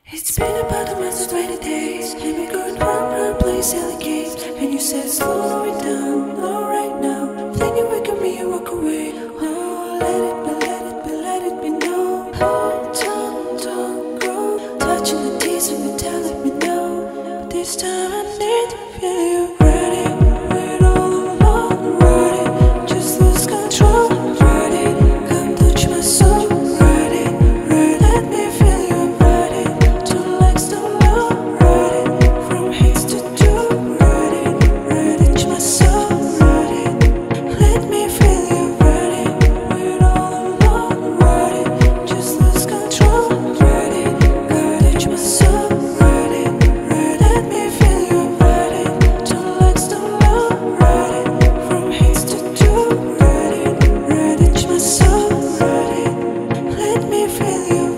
It's been about a month to 20 days, and we're going round, playing silly games. And you said slow it down, alright now. Then you wake up me and walk away. Oh, let it be, let it be, let it be known. Oh, don't go touching the teeth and you telling me no. But this time I need to feel you ready. We're all alone, ready. Just lose control, ready. Come touch my soul, ready. Ready, let me feel you ready. Two legs don't know, ready. From heads to toe, ready. Ready, touch my soul, ready. Let me feel you ready. We're all alone, ready. Just lose control, ready. Ready, touch my soul, ready. Ready, let me feel you ready. Two legs don't know, ready. From heads to toe, ready. Ready, touch my soul, ready. Let me feel you.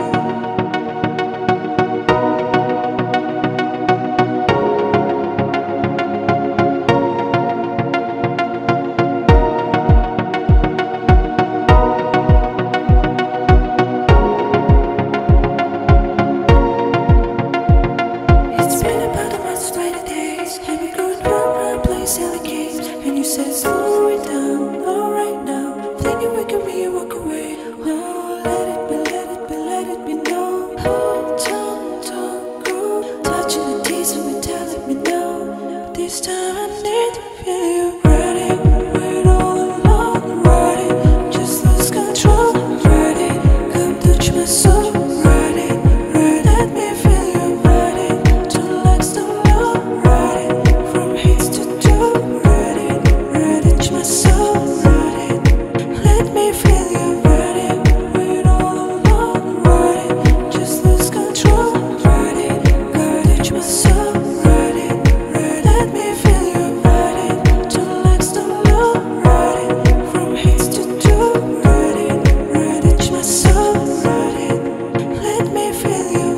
It's been about a month to 20 days, and we're going round, playing silly games. And you said slow it down, alright now. Then you wake up me and walk away. Oh, let it be, let it be, let it be known. Oh, don't go touching the teeth and you telling me no. But this time I need to feel you ready. We're all alone, ready. Just lose control, ready. Come touch my soul, ready. Ready, let me feel you ready. Two legs don't know, ready. From heads to toe, ready. Ready, touch my soul, ready. Let me feel you ready. We're all alone, ready. Just lose control, ready. Ready, touch my soul, ready. Ready, let me feel you ready. Two legs don't know, ready. From heads to toe, ready. Ready, touch my soul, ready. Let me feel you.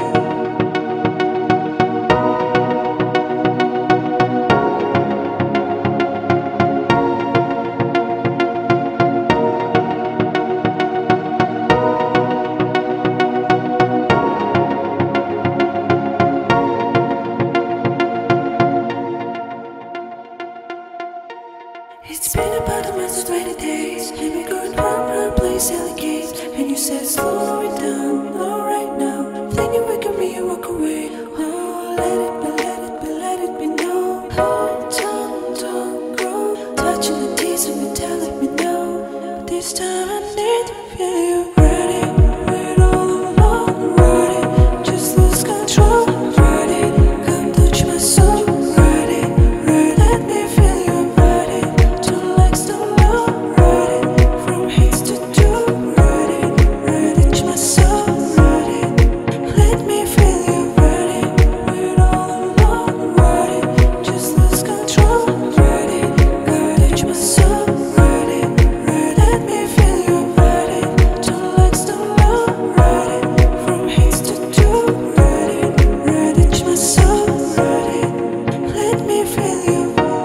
It's been about a month to 20 days, and we're going round, playing silly games. And you said slow it down, alright now. Then you wake up me and walk away. Oh, let it be, let it be, let it be known. Oh, don't go touching the teeth and you telling me no. But this time I need to feel you ready. We're all alone, ready. Just lose control, ready. Come touch my soul, ready. Ready, let me feel you ready. Two legs don't know, ready. From heads to toe, ready. Ready, touch my soul, ready. Let me feel you ready. We're all alone, ready. Just lose control, ready. Ready, touch my soul, ready. Ready, let me feel you ready. Two legs don't know, ready. From heads to toe, ready. Ready, touch my soul, ready. Let me feel you.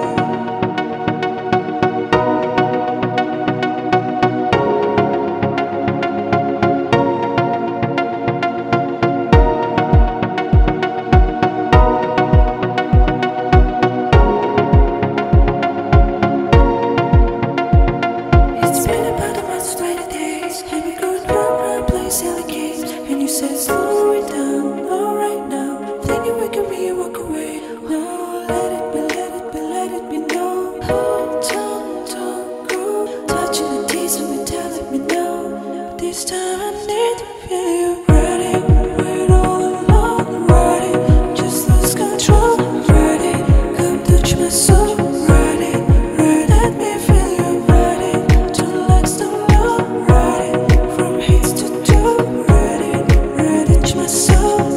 It's been about a month to 20 days, and we're going round, playing silly games. And you said slow it down, alright now. Then you wake up me and walk away. Oh, let it be, let it be, let it be known. Oh, don't go touching the teeth and you telling me no. But this time I need to feel you ready. We're all alone, ready. Just lose control, ready. Come touch my soul, ready. Ready, let me feel you ready. Two legs don't know, ready. From heads to toe, ready. Ready, touch my soul,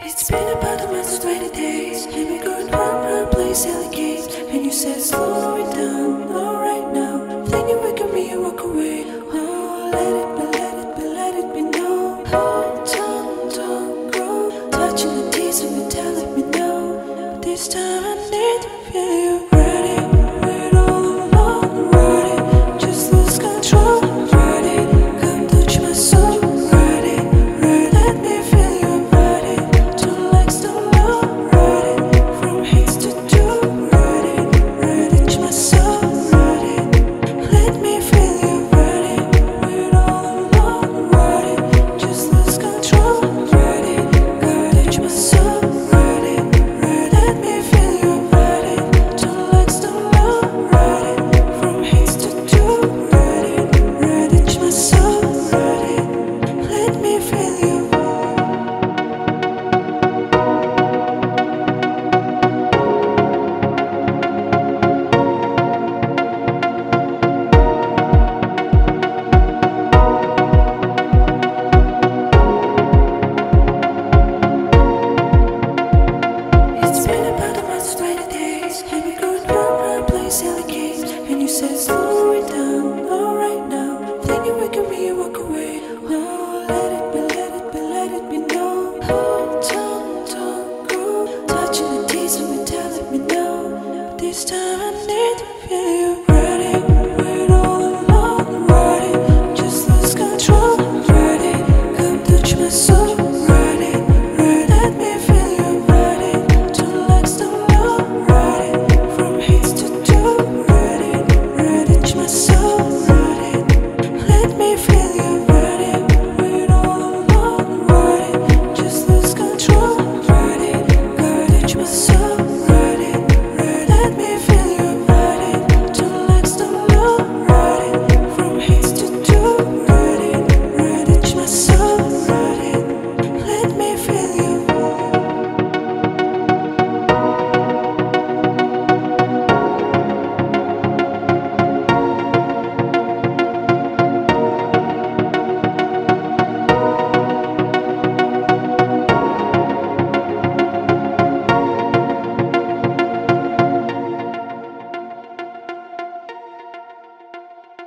It's been about a month, 20 days, and we going round, play silly games. And you said slow it down, alright now. Then you wake up me and walk away. Oh, let it be, let it be, let it be known. Hold on, don't go touching the teeth and you telling me no. But this time I need to feel you.